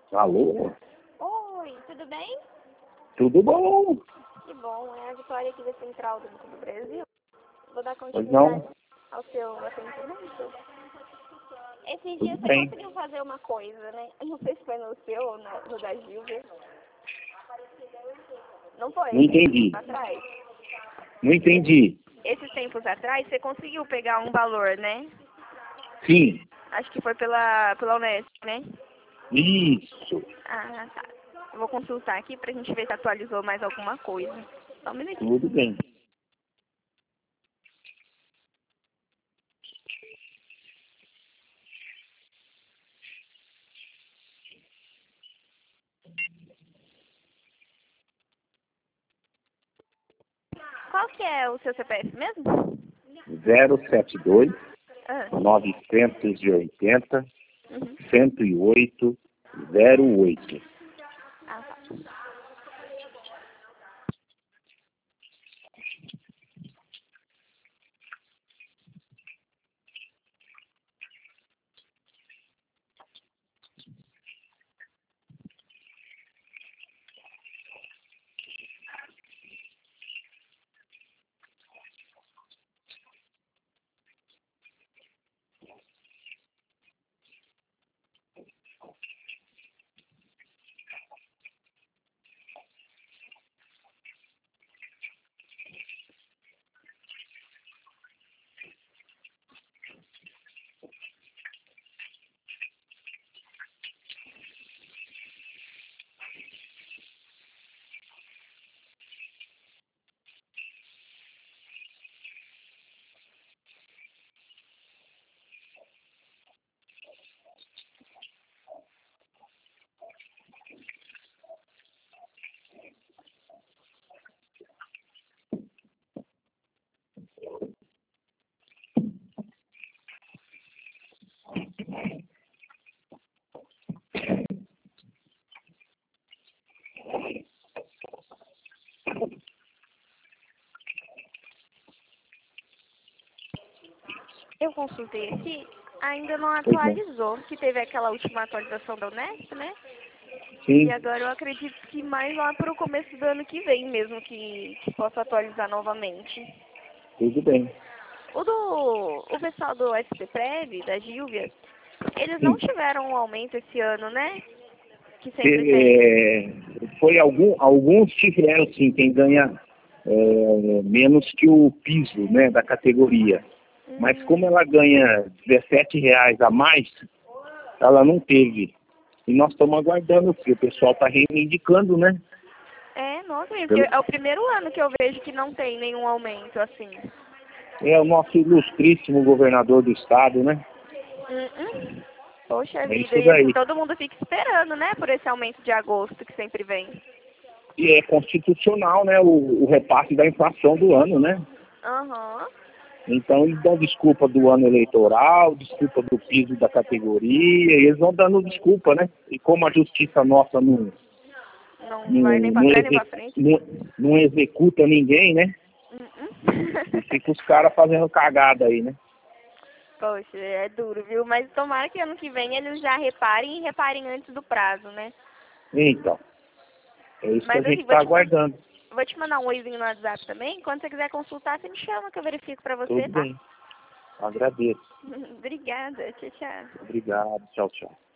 Alô? Oi, tudo bem? Tudo bom? Que bom, é a Vitória aqui da Central do Banco do Brasil. Vou dar Pois continuidade não? ao seu atendimento. Esses Tudo dias você bem. conseguiu fazer uma coisa, né? Eu não sei se foi no seu ou no da Gilvia. Não foi? Não entendi. Atrás. Não entendi. Esses tempos atrás, você conseguiu pegar um valor, né? Sim. Acho que foi pela Unesp, né? Isso. Ah, tá. Eu vou consultar aqui pra gente ver se atualizou mais alguma coisa. Só um minutinho. Tudo bem. Qual que é o seu CPF mesmo? 072 Ah. 980 Uhum. 108 08. Ah, tá. Eu consultei aqui, ainda não Pois não. atualizou, que teve aquela última atualização da Unesp, né? Sim. E agora eu acredito que mais lá para o começo do ano que vem mesmo que possa atualizar novamente. Tudo bem. O pessoal do SPPrev, da Gilvia, eles não Sim. tiveram um aumento esse ano, né? Que sempre tem. Foi alguns tiveram, sim, quem ganha menos que o piso, né, da categoria. Mas como ela ganha R$ 17 a mais, ela não teve. E nós estamos aguardando, porque o pessoal está reivindicando, né? Nossa, porque Pelo- é o primeiro ano que eu vejo que não tem nenhum aumento assim. É o nosso ilustríssimo governador do estado, né? Poxa É vida, isso e daí. todo mundo fica esperando, né, por esse aumento de agosto que sempre vem. E é constitucional, né, o repasse da inflação do ano, né? Aham. Então eles dão desculpa do ano eleitoral, desculpa do piso da categoria, e eles vão dando desculpa, né? E como a justiça nossa Não vai nem pra trás nem pra frente. não executa ninguém, né? E Uh-uh. fica os caras fazendo cagada aí, né? Poxa, é duro, viu? Mas tomara que ano que vem eles já reparem e reparem antes do prazo, né? Então, é isso que a Mas gente assim, está aguardando. vou te mandar um oizinho no WhatsApp também. Quando você quiser consultar, você me chama que eu verifico pra você, Tudo tá? bem. Agradeço. Obrigada. Tchau, tchau. Obrigado. Tchau, tchau.